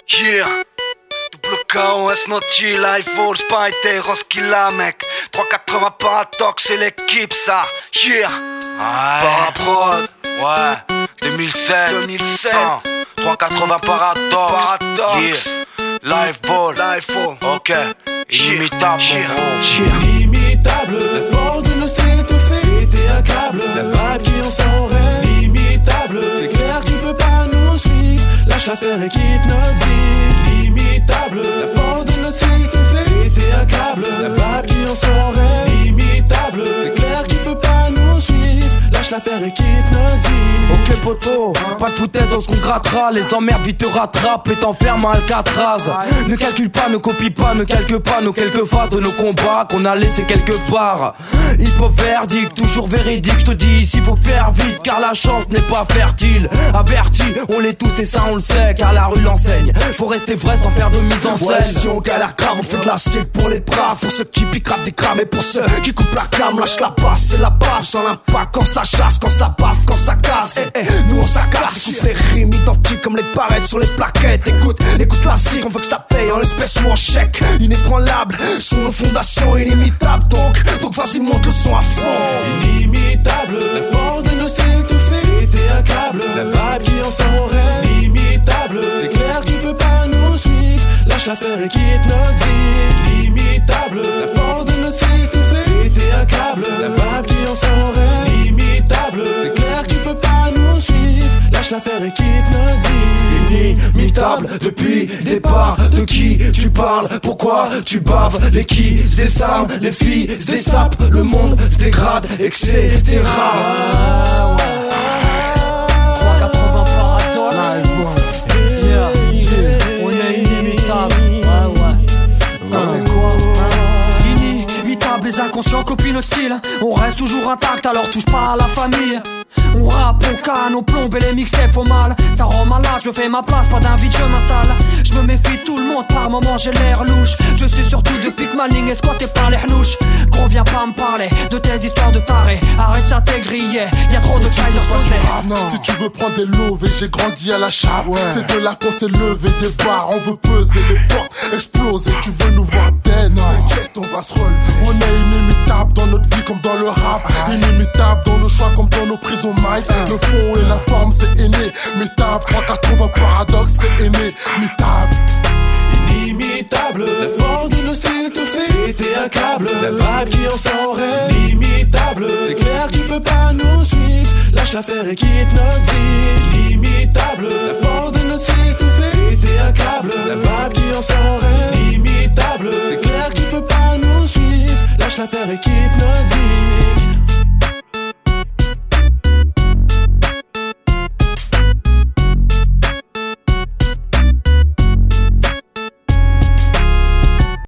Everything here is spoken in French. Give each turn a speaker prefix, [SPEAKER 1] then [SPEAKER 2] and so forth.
[SPEAKER 1] Yeah, double KOS, Noti, Life Fall, Spite, Roskilla, mec. 380 Paradox, c'est l'équipe, ça. Yeah, Paraprod.
[SPEAKER 2] Ouais, 2007. 380 Paradox. Yeah, Life Fall. Ok, inimitable,
[SPEAKER 3] Inimitable, l'effort de nos styles te fait péter un câble. La vibe qui en s'en rêve, imitable. C'est clair, tu peux pas nous suivre. Lâche l'affaire et kiffe notre deal. Imitable, l'effort de nos styles te fait péter un câble. La vibe qui en s'en rêve, imitable. C'est clair, tu peux pas nous suivre. Lâche l'affaire et kiffe notre deal.
[SPEAKER 4] Ok poto, pas de foutaise dans ce qu'on grattera. Les emmerdes vite te rattrapent et t'enferment à Alcatraz. Ne calcule pas, ne copie pas, ne calque pas nos quelques phases de nos combats qu'on a laissé quelque part. Hip-hop verdict, toujours véridique. Je te dis ici faut faire vite car la chance n'est pas fertile. Averti, on l'est tous et ça on le sait car la rue l'enseigne. Faut rester vrai sans faire de mise en scène.
[SPEAKER 5] Ouais, si on galère grave, on fait de la sec pour les braves. Pour ceux qui piquent des crames et pour ceux qui coupent la cam, lâche la basse, c'est la base. Sans l'impact quand ça chasse, quand ça baffe, quand ça casse. Nous on s'acasse, écoute ces rimes identiques comme les barrettes sur les plaquettes. Écoute la cycle, on veut que ça paye en espèces ou en chèque. Inébranlable, sont nos fondations inimitables. Donc vas-y monte le son à fond.
[SPEAKER 3] Inimitable, l'effort de nos styles te fait péter un câble. La vibe qui en s'en rêve, imitable. C'est clair, tu peux pas nous suivre. Lâche l'affaire et kiffe notre deal. Imitable, l'effort de nos styles te fait péter un câble. La vibe qui en s'en rêve, imitable. C'est clair, tu peux pas nous suivre. Lâche l'affaire et kiffe notre deal.
[SPEAKER 5] Inimitable depuis le départ. De qui tu parles, pourquoi tu baves. Les qui se désarment, les filles se dessapent. Le monde se dégrade, etc.
[SPEAKER 4] 380 Paradox. On est inimitable. Ça fait quoi? Inimitable, les inconscients copient notre style. On reste toujours intact alors touche pas à la famille. On rappe, on canne, on plombe et les mixtapes font mal. Ça rend malade, je fais ma place, pas d'invite, je m'installe. Je me méfie de tout le monde, par moments j'ai l'air louche. Je suis surtout depuis que ma ligne est squattée par les hnouches. Gros viens pas me parler de tes histoires de taré. Arrête ça t'es grillé, y'a trop de Kaiser sauté.
[SPEAKER 6] Si tu veux prendre des lovés, j'ai grandi à la chape. C'est de là qu'on s'est levé des barres, on veut peser les portes, exploser. Tu veux nous voir dead, t'inquiète on va se relever. On est inimitable dans notre vie comme dans le rap. Inimitable dans nos choix comme dans nos prises au mic. Le fond et la forme c'est inimitable. 380 Paradox c'est inimitable.
[SPEAKER 3] Inimitable, l'effort de nos styles te fait péter un câble. La vibe qui en s'en rêve, imitable. C'est clair, tu peux pas nous suivre. Lâche l'affaire et kiffe notre deal. Inimitable, l'effort de nos styles te fait péter un câble. La vibe qui en s'en rêve, imitable. C'est clair, tu peux pas nous suivre. Lâche l'affaire et kiffe notre deal.